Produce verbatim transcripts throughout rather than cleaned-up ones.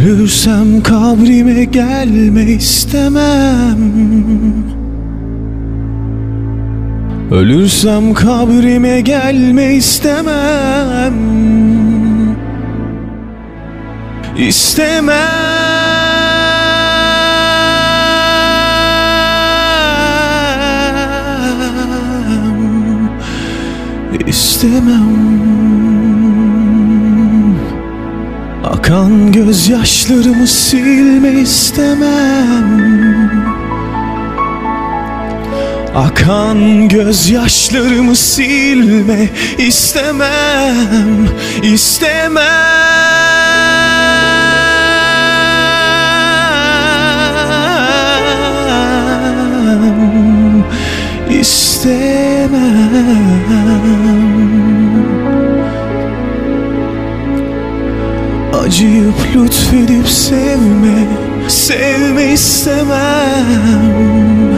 Ölürsem kabrime gelme istemem. Ölürsem kabrime gelme istemem. İstemem. İstemem. Akan gözyaşlarımı silme istemem. Akan gözyaşlarımı silme istemem. İstemem. İstemem. Acıyıp lütfedip sevme, sevme istemem.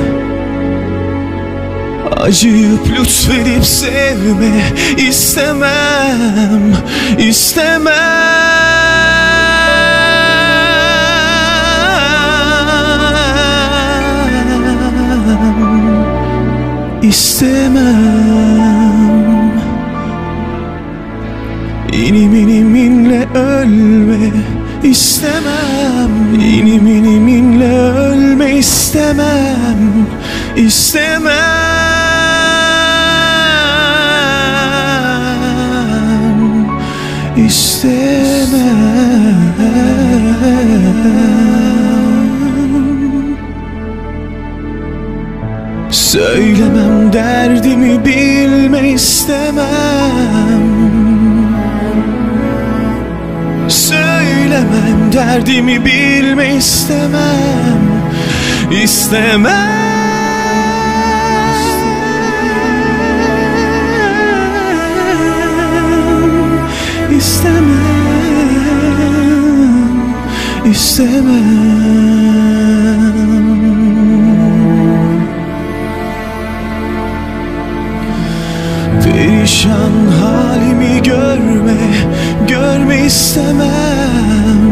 Acıyıp lütfedip sevme istemem, istemem. İstemem. İnim iniminle ölme istemem. İnim iniminle ölme istemem. İstemem. İstemem. Söylemem derdimi bilme istemem. Söylemem derdimi bilme istemem. İstemem. İstemem. İstemem. Perişan halimi görme, görme istemem.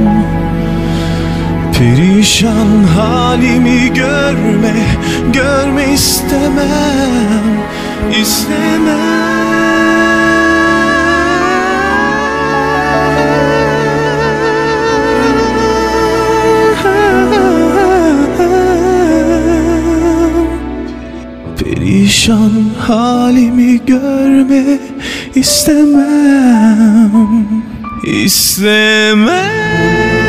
Perişan halimi görme, görme istemem. İstemem. Perişan halimi görme istemem. İstemem.